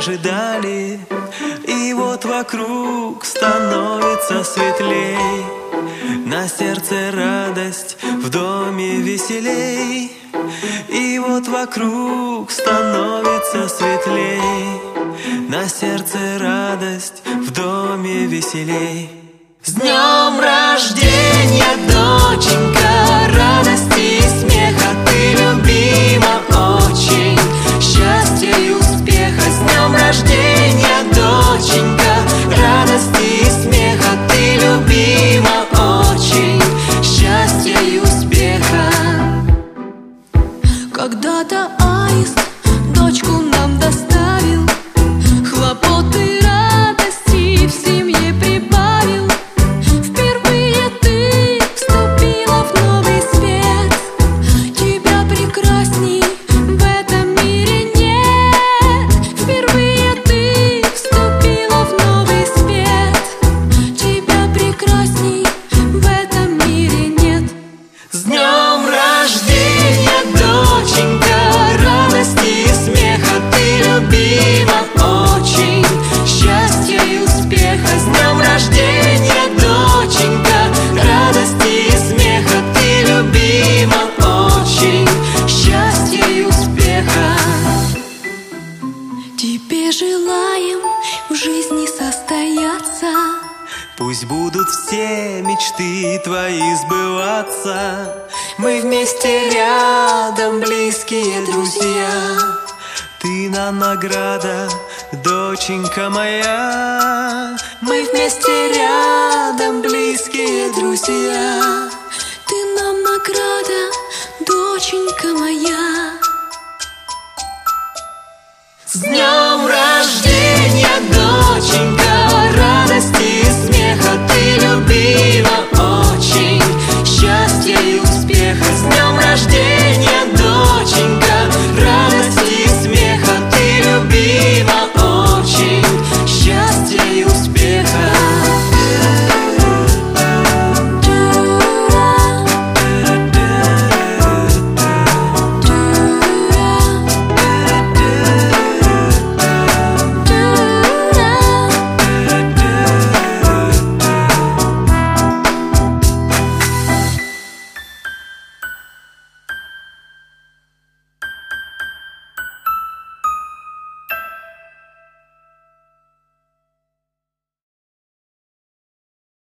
ожидали. И вот вокруг становится светлей, на сердце радость, в доме веселей. И вот вокруг становится светлей, на сердце радость, в доме веселей. С днем рождения, доченька, радости и смеха, ты любима очень, счастья и успеха. С днем рождения, доченька, радости и смеха, ты любима очень, счастья и успеха. Когда-то аист дочку нам доставил, хлопоты, радости в семье прибавил. Впервые ты вступила в новый свет, тебя прекрасней в этом мире нет. Впервые ты вступила в новый свет, тебя прекрасней в этом мире нет. С днем рождения, доченька, радости и смеха, ты любима очень, счастья и успеха. С днем рождения, доченька, радости и смеха, ты любима очень, счастья и успеха. Тебе желаем в жизни состояться, Пусть будут все мечты твои сбываться. Мы вместе рядом, близкие друзья. Ты нам награда, доченька моя. Мы вместе рядом, близкие друзья. ты нам награда, доченька моя. С днем рождения!